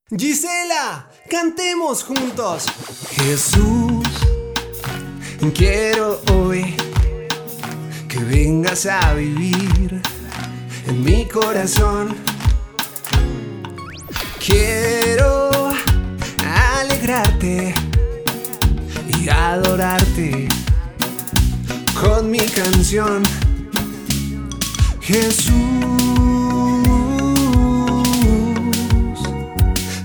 Gisela, cantemos juntos. Jesús, quiero hoy que vengas a vivir en mi corazón. Quiero alegrarte y adorarte con mi canción. Jesús,